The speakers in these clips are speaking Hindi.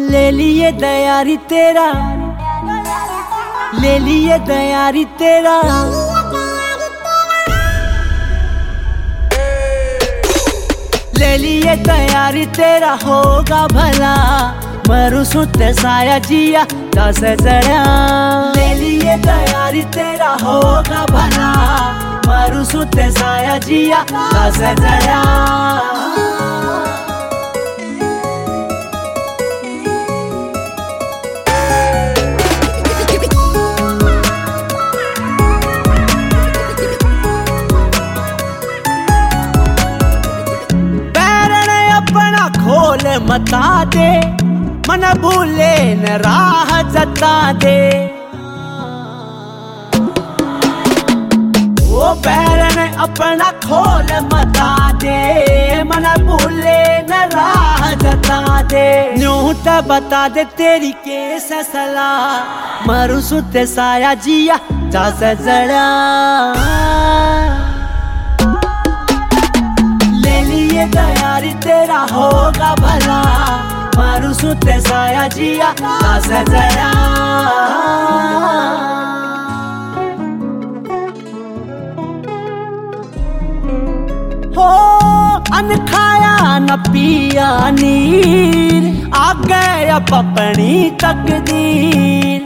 ले लिए दयारी तेरा, ले लिए दयारी तेरा, ले लिए दयारी तेरा होगा भला, मरु सुते साया जिया दस जड़ा। ले लिए दयारी तेरा होगा भला, मरु सुते साया जिया दस जड़ा। खोल मता दे मन भूले न राह जता दे, वो पैरन अपना खोल मता दे मन भूले न राह जता दे। न्यूं ते बता दे तेरी केस सला, मरु सुते साया जिया जा सजड़ा। दयारी तेरा होगा भला, मारू सुते साया जिया दस जड़ा। हो अन खाया न पिया नीर, आ गए अब अपनी तकदीर।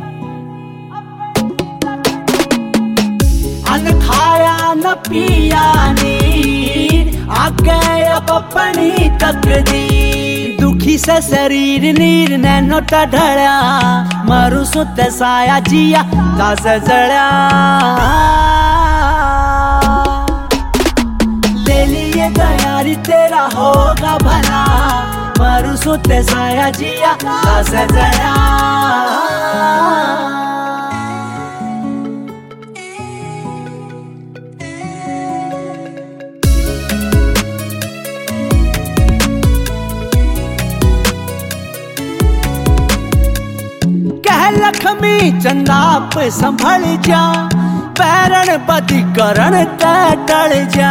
अन खाया न पिया नीर, आ गए अब अपनी तकदीर। दुखी से शरीर नीर नैनो ढड़ा, मरु सुते साया जिया दस जड़ा। ले लिए दयारी तेरा होगा भला, मरु सुते साया जिया दस जड़ा। लक्ष्मी चंदाप संभल जा, पैरण बदी करण ते टल जा।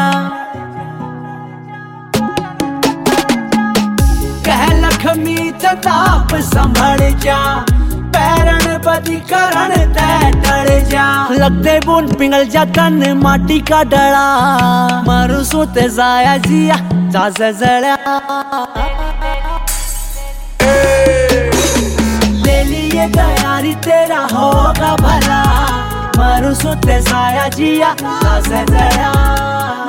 कह लक्ष्मी चंदाप संभल जा, पैरण बदी करण ते टल जा। लगते बूंद पिघल जा तन माटी का डला, मरु सुते साया जिया जा जड़ा। दयारी तेरा होगा भला, मरु सुते साया जिया दस जड़ा।